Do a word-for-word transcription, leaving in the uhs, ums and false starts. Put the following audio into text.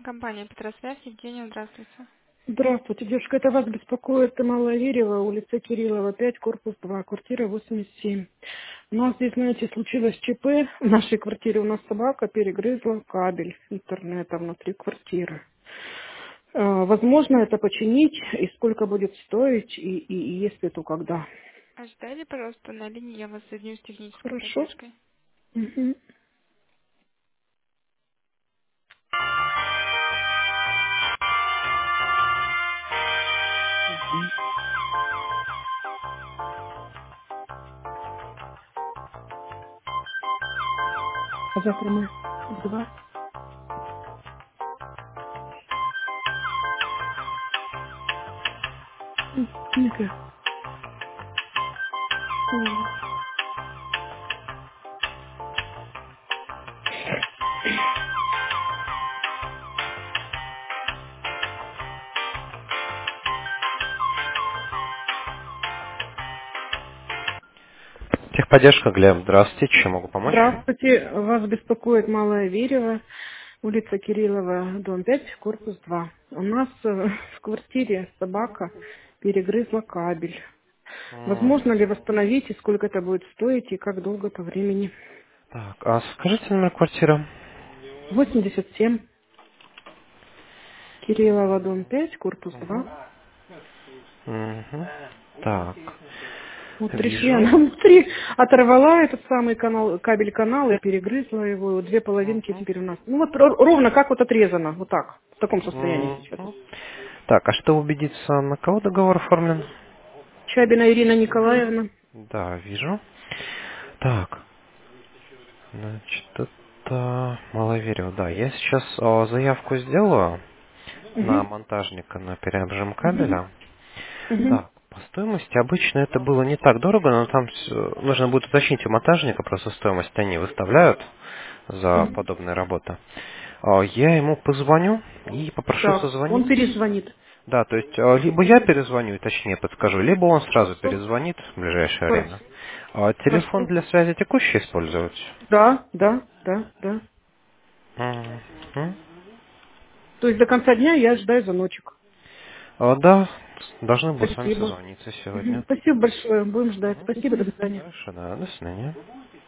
Компания Петросвязь. Евгения, здравствуйте. Здравствуйте, девушка. Это вас беспокоит Маловерева, улица Кириллова, пять, корпус два, квартира восемьдесят семь. У нас здесь, знаете, случилось ЧП. В нашей квартире у нас собака перегрызла кабель интернета внутри квартиры. Э, Возможно это починить, и сколько будет стоить, и, и, и если, то когда. Ожидайте, пожалуйста, на линии, я вас соединю с технической Хорошо? поддержкой. Мгм. Мгм. А завтра мы в два? М, Ника. М. Техподдержка, Глеб, здравствуйте, чем могу помочь? Здравствуйте, вас беспокоит Малая Верева, улица Кириллова, дом пять, корпус два. У нас э, в квартире собака перегрызла кабель. М, Возможно ли восстановить, и сколько это будет стоить, и как долго по времени? Так, а скажите номер квартиры? восемьдесят семь, Кириллова, дом пять, корпус два. Мгм. Мгм. Так, Вот пришли, она вижу. внутри оторвала этот самый канал, кабель канала и перегрызла его. Две половинки Мгм. теперь у нас. Ну вот ро- ровно как вот отрезано, вот так, в таком состоянии сейчас. Мгм. Так, а что убедиться, на кого договор оформлен? Чабина Ирина Николаевна. Да, вижу. Так, значит, это Маловерево. Да, я сейчас а, заявку сделаю на Угу. монтажника на переобжим Угу. кабеля. Угу. Так, по стоимости обычно это было не так дорого, но там всё- нужно будет уточнить у монтажника, просто стоимость они выставляют за Угу. подобные работы. А, Я ему позвоню и попрошу Так, он созвонить. перезвонит. Да, то есть а, либо я перезвоню и точнее подскажу, либо он сразу Хорошо. перезвонит в ближайшее время. Хорошо. А телефон Хорошо. для связи текущий использовать? Да, да, да, да. Мгм. То есть до конца дня я ожидаю звоночек. А, Да, должны будут с вами Спасибо. созвониться Мгм. сегодня. Спасибо большое. Будем ждать. Мгм. Спасибо, до свидания. Хорошо, да, до свидания.